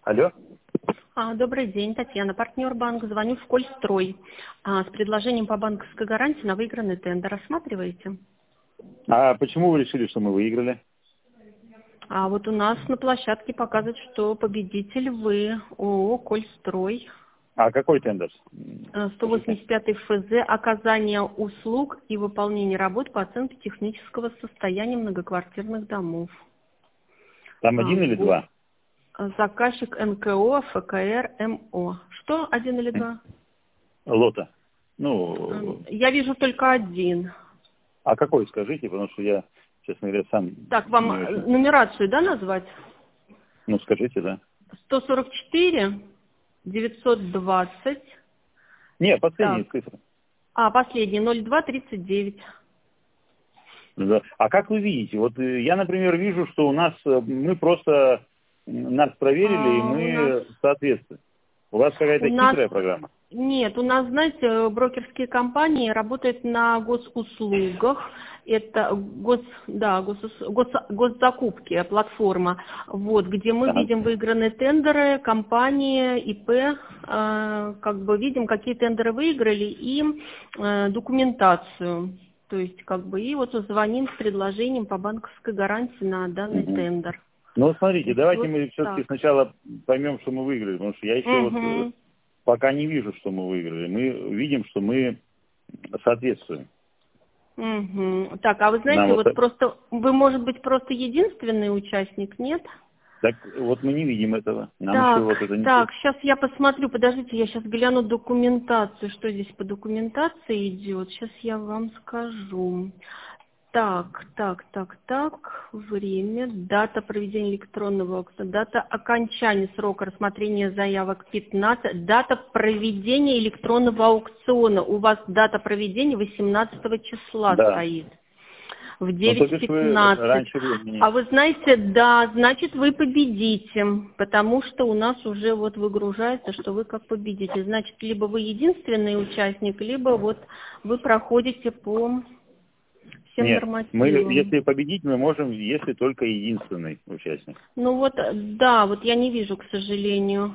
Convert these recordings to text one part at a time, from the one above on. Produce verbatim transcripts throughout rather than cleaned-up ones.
Алло. А, Добрый день, Татьяна, партнер банка. Звоню в Кольстрой а, с предложением по банковской гарантии на выигранный тендер. Рассматриваете? А почему вы решили, что мы выиграли? А вот у нас на площадке показывает, что победитель вы, ООО «Кольстрой». А какой тендер? Э, Скажите. сто восемьдесят пятый эф зэ «Оказание услуг и выполнение работ по оценке технического состояния многоквартирных домов». Там А, один или го- два? Заказчик эн ка о эф ка эр эм о. Что, один или два? Лота. Эм, Ну, Я вижу только один. а какой, скажите, потому что я, честно говоря, сам Так, вам не э, очень. нумерацию, да, назвать? Ну, скажите, да. сто сорок четыре, девятьсот двадцать. Не, последние Так, цифры. а, последний, ноль два тридцать девять. Да. А как вы видите? Вот э, я, например, вижу, что у нас, э, мы просто, м, нас проверили, и А, у нас, мы соответствуем. У вас у какая-то нас, хитрая программа? нет, у нас, знаете, брокерские компании работают на госуслугах. Это гос, да, госус- гос, госзакупки, платформа, вот, где мы Ага. видим выигранные тендеры, компании, и пэ, э, как бы видим, какие тендеры выиграли, и э, документацию. То есть, как бы, и вот звоним с предложением по банковской гарантии на данный Мгм. тендер. Ну, вот То смотрите, есть, давайте вот мы все-таки так. сначала поймем, что мы выиграли, потому что я еще вот э, Угу. пока не вижу, что мы выиграли. Мы видим, что мы соответствуем. Угу. Так, а вы Нам знаете, вот вот так, просто, вы, может быть, просто единственный участник, нет? так вот мы не видим этого. Нам еще Так, вот это не... так, сейчас я посмотрю, подождите, я сейчас гляну документацию, что здесь по документации идет, сейчас я вам скажу. Так, так, так, так, время, дата проведения электронного аукциона, дата окончания срока рассмотрения заявок пятнадцать, дата проведения электронного аукциона. У вас дата проведения восемнадцатого числа Да. стоит в Ну, то девять бишь вы пятнадцать. раньше времени. А вы знаете, да, значит, вы победите, потому что у нас уже вот выгружается, что вы как победитель. Значит, либо вы единственный участник, либо вот вы проходите по всем Нет, мы, нормативам. если победить, мы можем, если только единственный участник. Ну вот, да, вот я не вижу, к сожалению,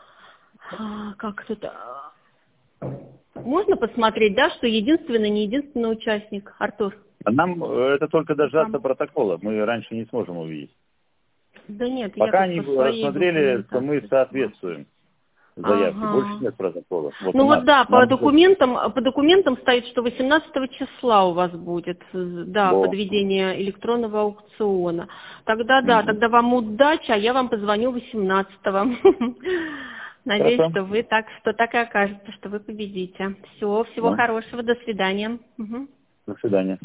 а, как тут... а, Можно посмотреть, да, что единственный, не единственный участник, Артур? А нам э, это только дождаться Там. протокола. Мы раньше не сможем увидеть. Да нет, я Пока тут они по своей рассмотрели, что мы документации смотрю. соответствуем заявке. Больше Ага. нет протокола. Вот у Ну вот нас. да, по Нам уже... документам, по документам стоит, что восемнадцатого числа у вас будет, э, да, Во. подведение электронного аукциона. Тогда да, Мгм. тогда вам удачи, а я вам позвоню восемнадцатого. Надеюсь, Хорошо. что вы так, что так и окажется, что вы победите. Все, всего Ну, хорошего, до свидания. Мгм. до свидания.